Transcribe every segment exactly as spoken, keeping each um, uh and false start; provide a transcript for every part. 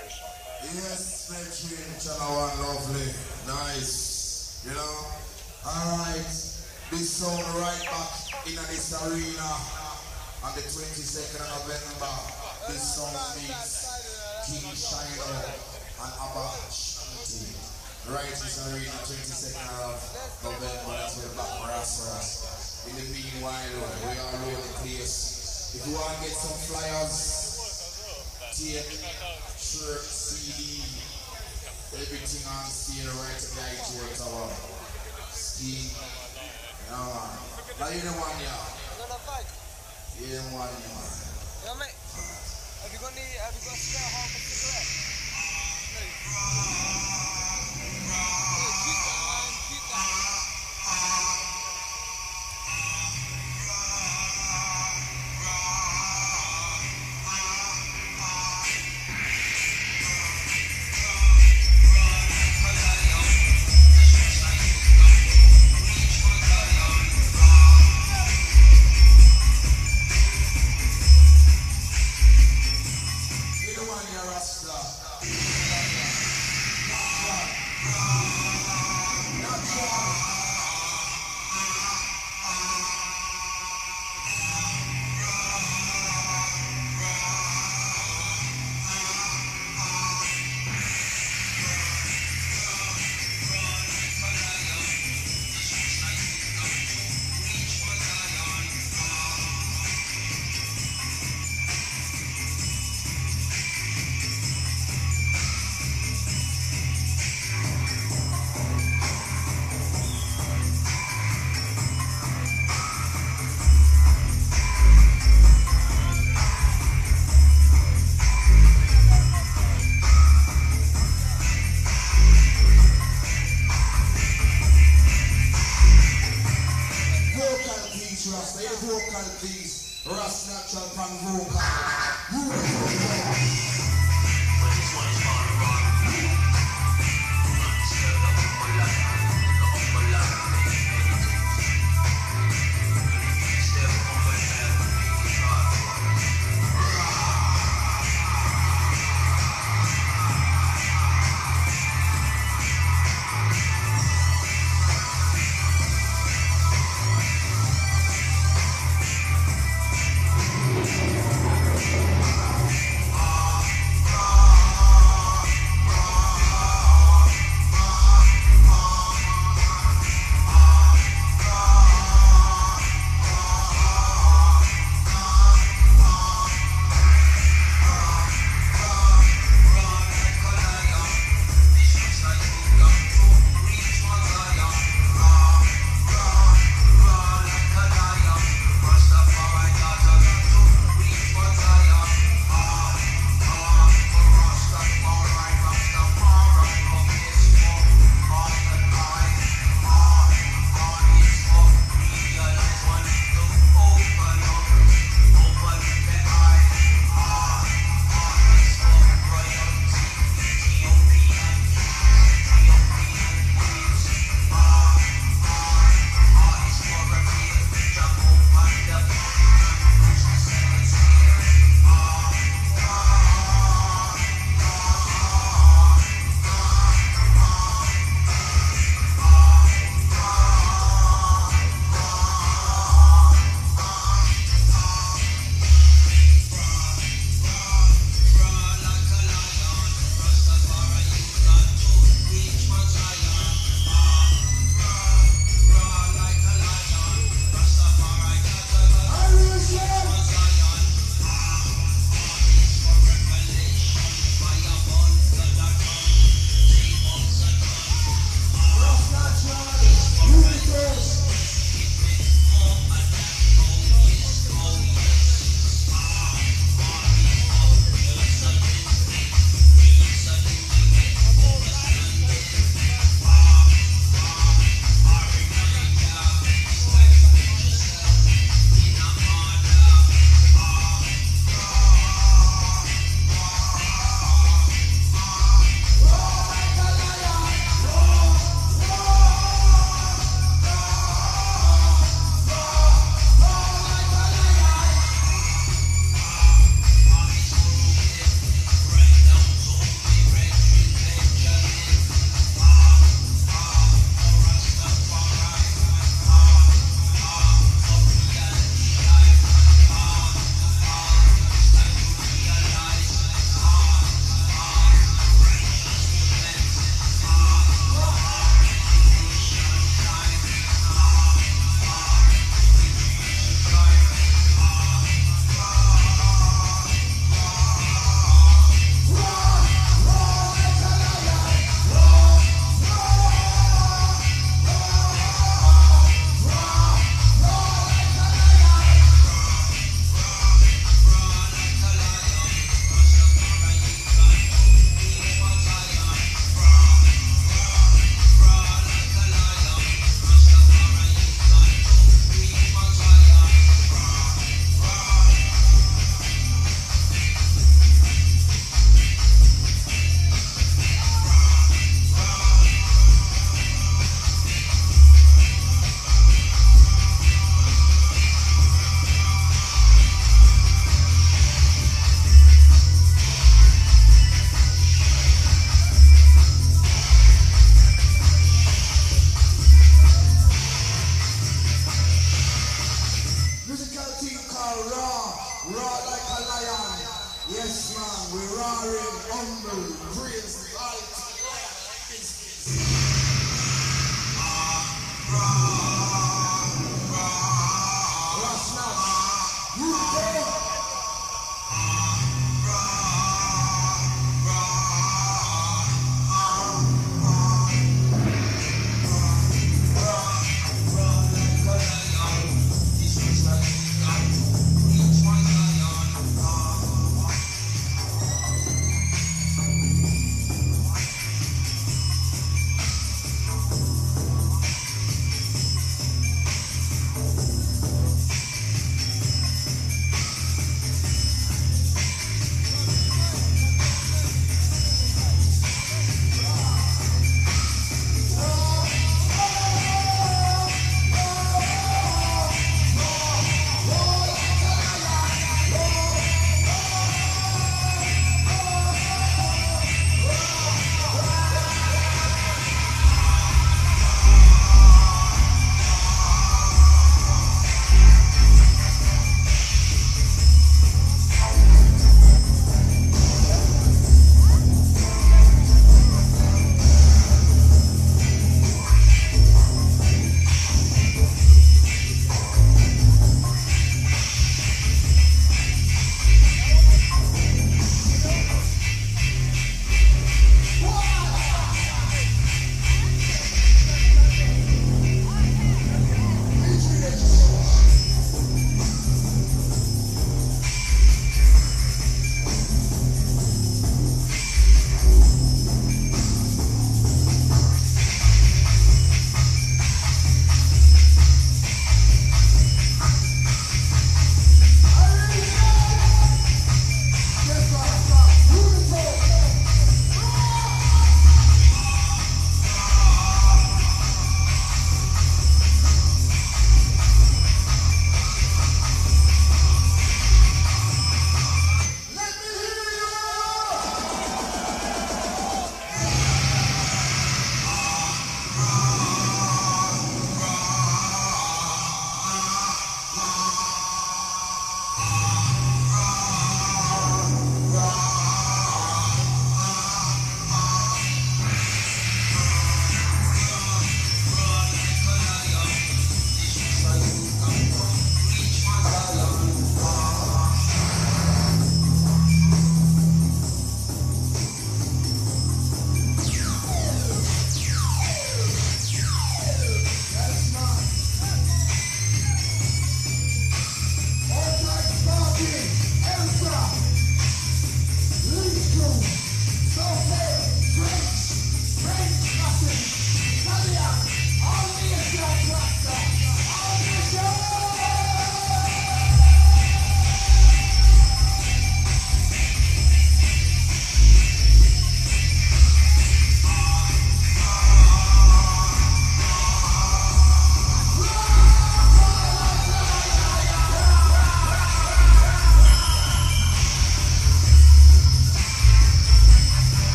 Yes, Benjamin, channel one, lovely, nice, you know. Alright, this song right back in this arena on the twenty-second of November. This song means King Shiloh and Abba Shanti. Right, this arena, twenty-second of November, that's where back for us. In the meanwhile, we are all over the place. If you want to get some flyers, tape, shirt, C D, everything on sale right at the iTunes our scheme. Yeah, man. Now you know one, yeah. You know one, yeah. Yeah, mate. Have you got any, have you got a spare half a cigarette? No. Yeah, keep that, man. Keep that. You know one, yeah, Rasta.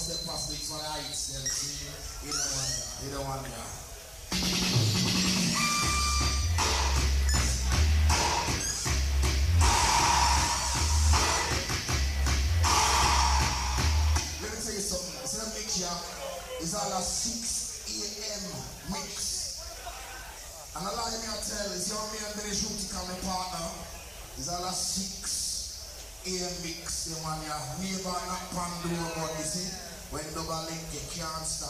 step past it for the heights, them see. You don't want that. You don't want that. Let me tell you something. It's a mix here. It's all a six A M mix. And a lot of me I tell is young me and the shooting come my partner. It's all a six A M mix. You man, your neighbor knock on the door, but you see, when double link you can't stop.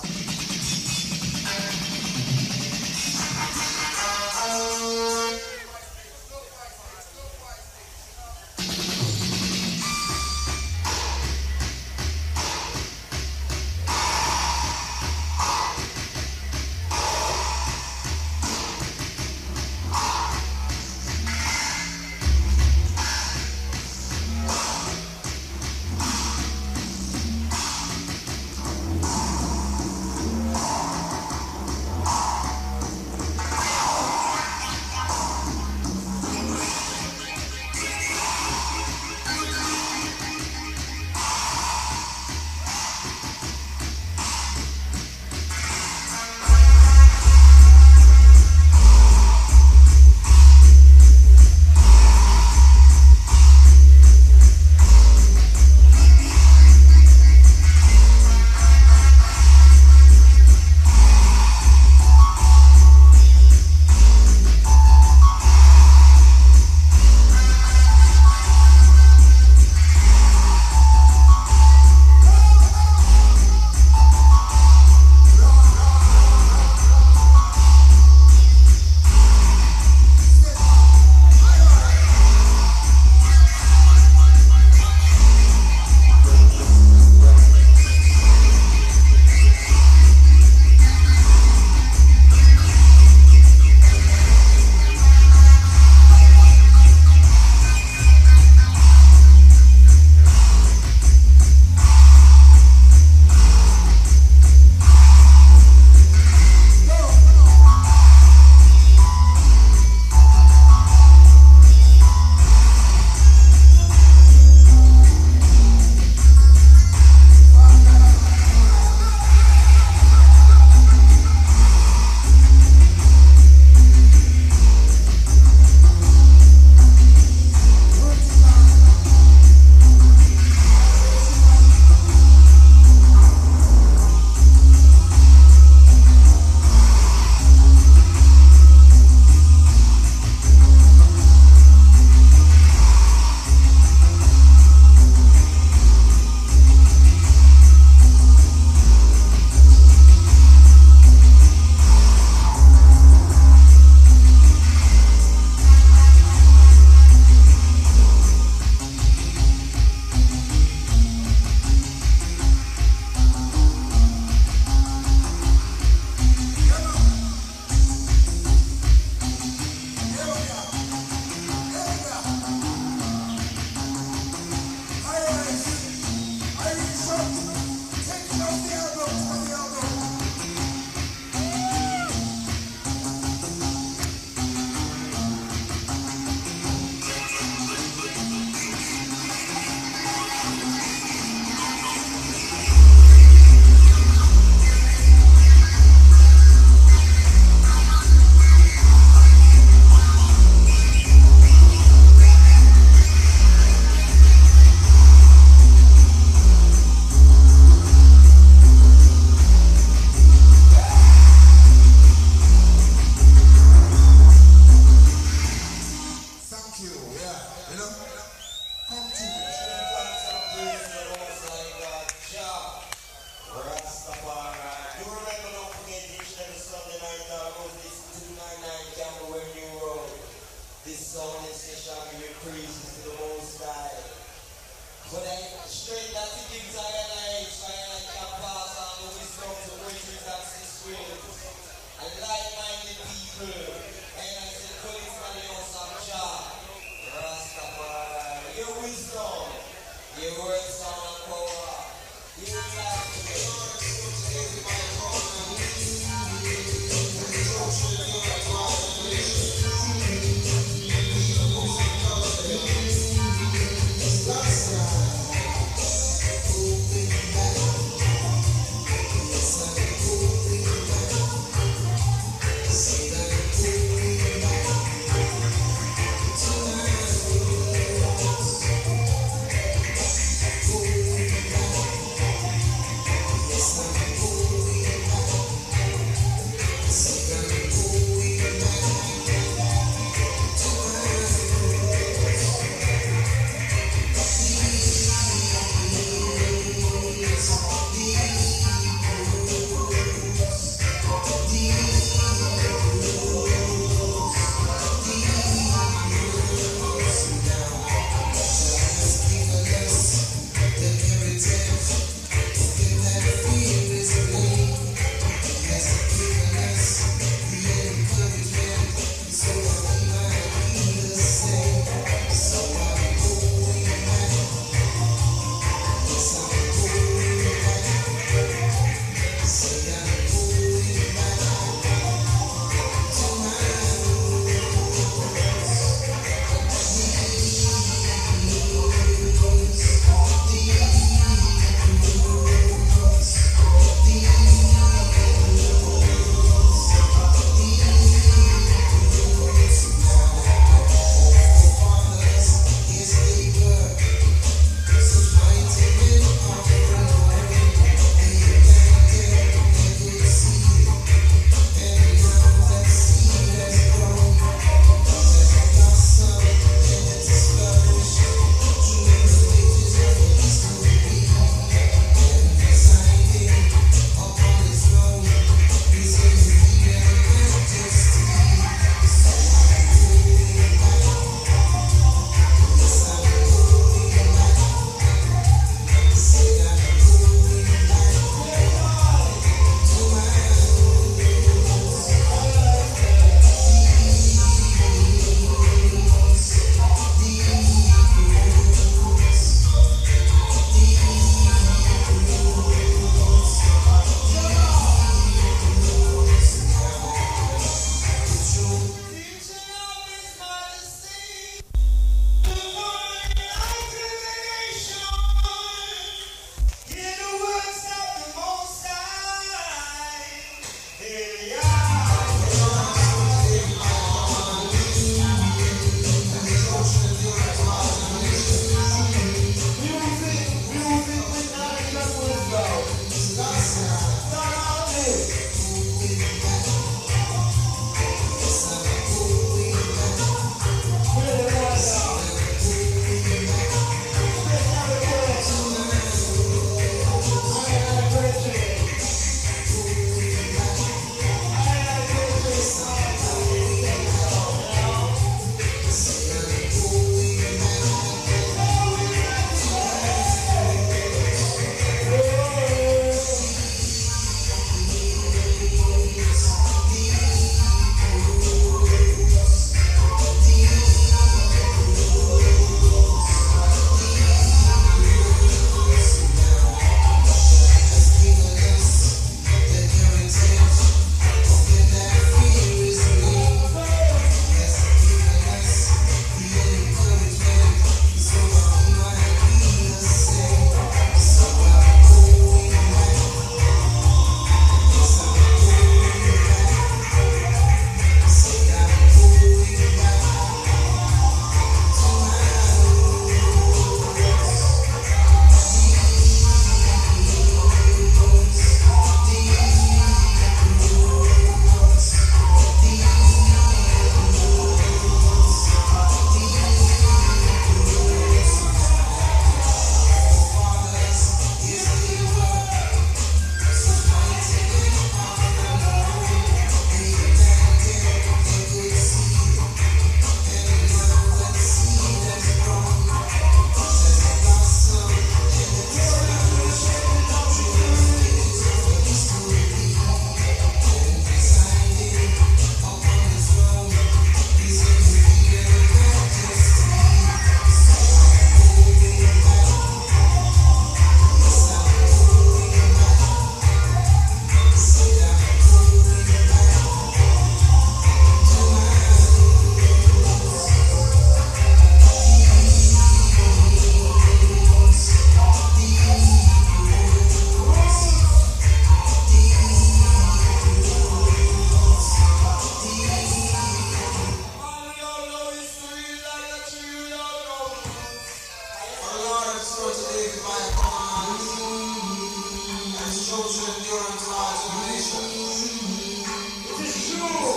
endurance, large nation. It is true.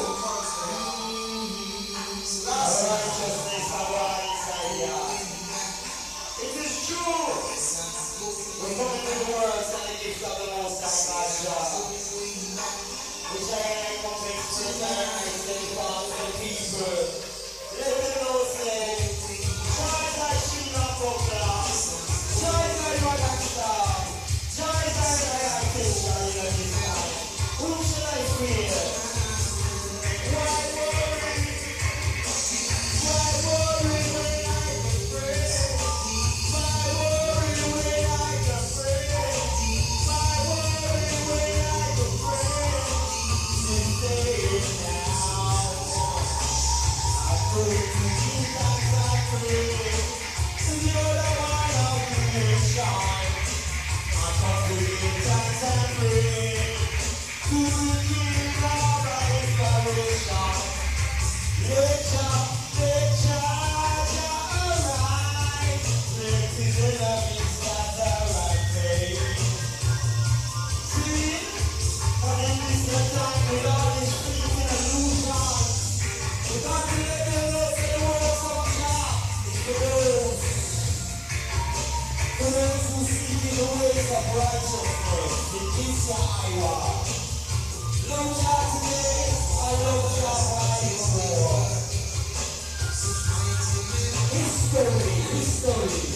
Righteousness arise, it is true. We're coming to the world and the gift of the Most High God. Which I come to express our eyes to the cause of the people. Let them know say, joy is our shield of buckler. Joy is our rock star. Joy is our realization in this life. Whom shall I fear? Why worry? Why worry when I can pray? Why worry when I can pray? Why worry when I can pray? This day now, I pray to Jesus, I pray to the other one of creation. I come to Jesus and pray to the King of restoration. Let Jah, let Jah, Jah arise. Let His enemies scatter and fade. See, for them this the time with all this freaking illusion. We got to let them know that the works of Jah is for those, for those who seek in the ways of righteousness. It is for Iowa. Love Jah today, I love Jah forevermore. History, history.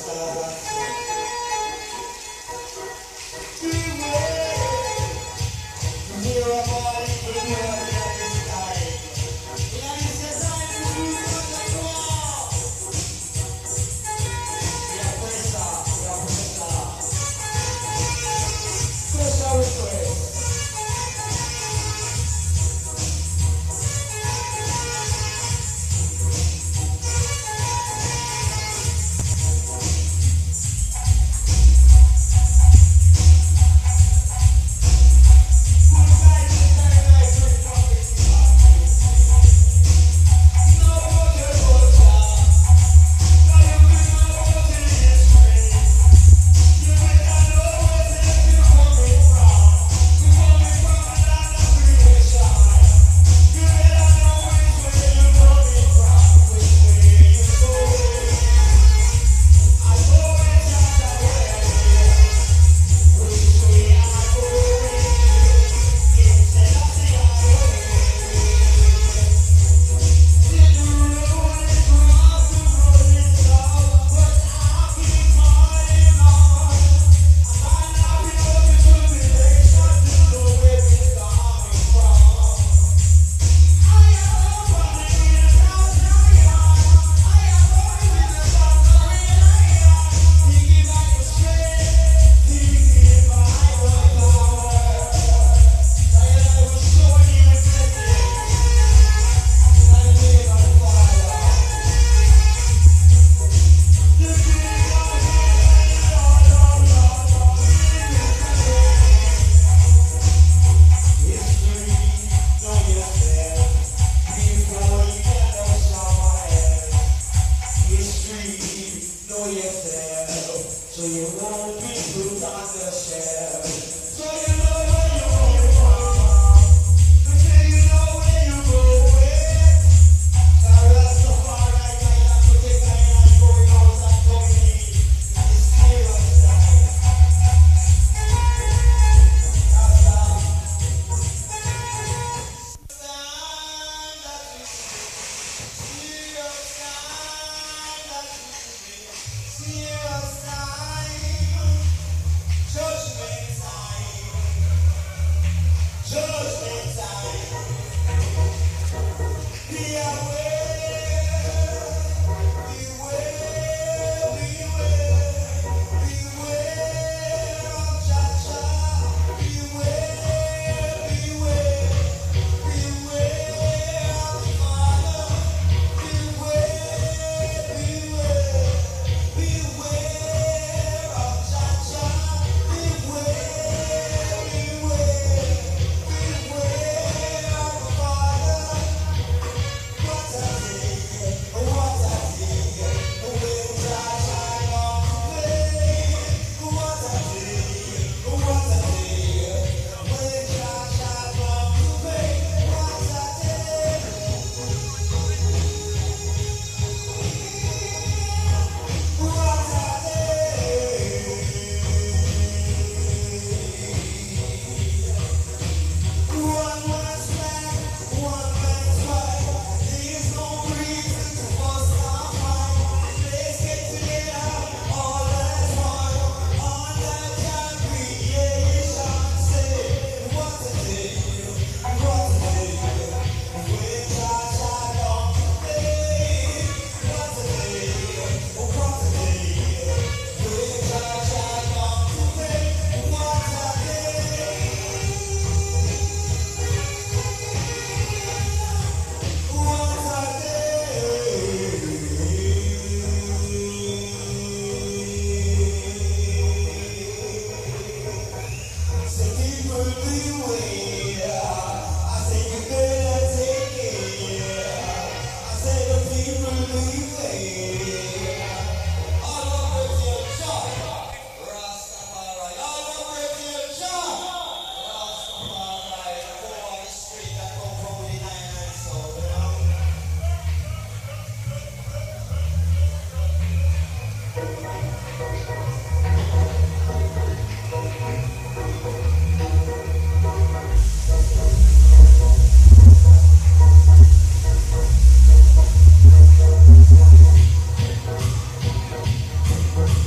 We'll be right back.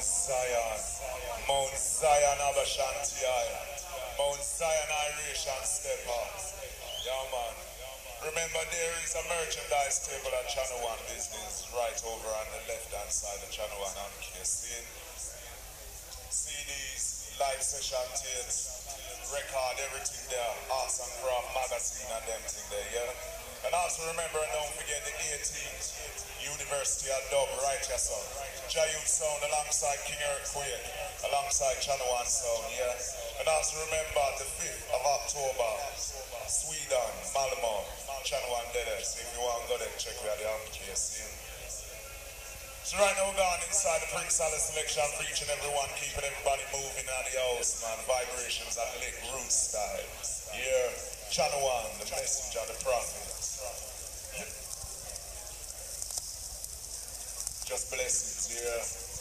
Zion, Mount Zion Abashantiai, Mount Zion Irish and step up. Yeah, man. Remember, there is a merchandise table at Channel One Business right over on the left-hand side of Channel One on K C. C Ds, live session tapes, record, everything there. Arts and Craft magazine and them thing there, yeah? And also remember, and don't forget the eighteenth University of Dub, right, yes, sir. Jayud Sound alongside King Earthquake, alongside Channel One Sound, yeah? And also remember the fifth of October, Sweden, Malmo, Channel One there. So if you want to go there, check out the application. So right now we're going inside the Prince Alice selection for each and every one, keeping everybody moving out of the house, man. Vibrations and lick root style. Yeah, Channel One, the messenger, the prophet. Just blessings, yeah.